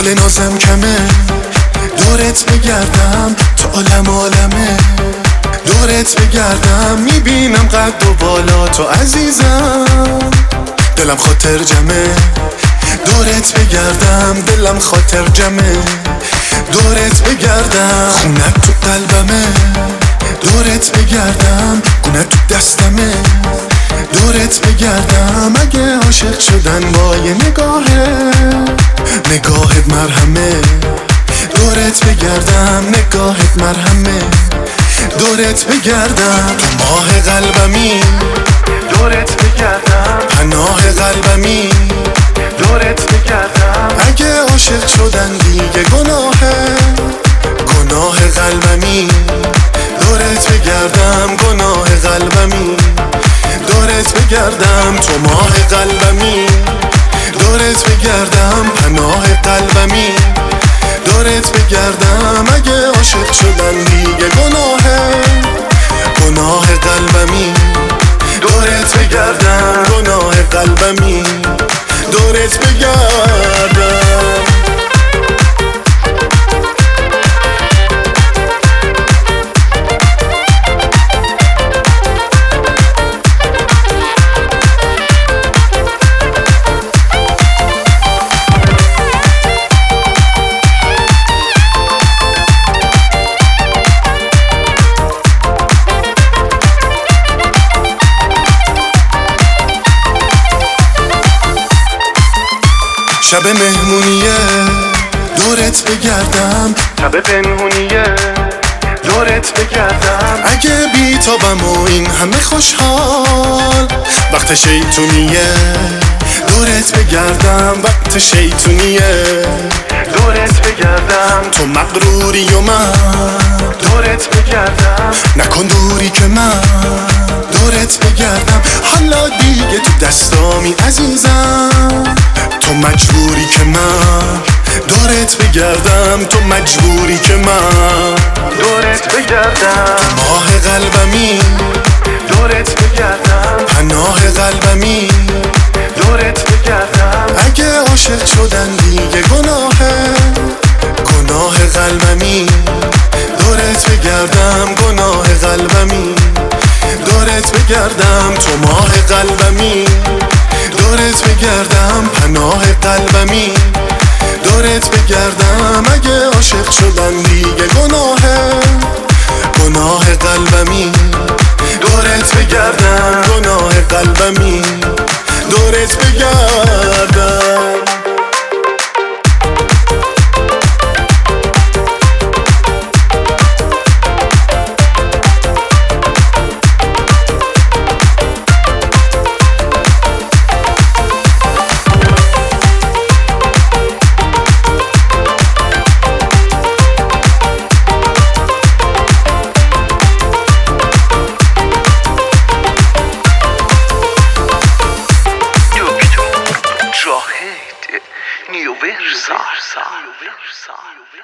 حال نازم کمه، دورت بگردم تا عالمه، دورت بگردم میبینم قد و بالا تو عزیزم، دلم خاطر جمعه، دورت بگردم دلم خاطر جمعه، دورت بگردم خونت تو قلبمه، دورت بگردم گونت تو دستمه، دورت بگردم اگه عاشق شدن با یه نگاهت مرهمه، دورت بگردم نگاهت مرهمه، دورت بگردم تو ماه قلبمی، دورت بگردم پناه قلبمی، دورت بگردم اگه عاشق شدن دیگه گناه قلبمی، دورت بگردم گناه قلبمی، دورت بگردم تو ماه قلبمی، دورت بگردم پناه قلبمی، دورت بگردم اگه عاشق شدن دیگه گناه قلبمی، دورت بگردم گناه قلبمی، دورت بگردم. شب مهمونیه دورت بگردم، شب پنهونیه دورت بگردم اگه بیتابم و این همه خوشحال، وقت شیطونیه دورت بگردم، وقت شیطونیه دورت بگردم تو مغروری و من، دورت بگردم نکن دوری که من، دورت بگردم حالا دیگه تو دستامی عزیزم، تو مجبوری که من دورت بگردم، تو مجبوری که من دورت بگردم تو ماه قلبمی، دورت بگردم پناه قلبمی، دورت بگردم اگه عاشق شدن دیگه گناه قلبمی، دورت بگردم گناه قلبمی، دورت بگردم تو ماه قلبمی، دورت بگردم پناه قلبمی، دورت بگردم اگه عاشق شدن دیگه گناه قلبمی، دورت بگردم گناه قلبمی، دورت بگردم. Universal.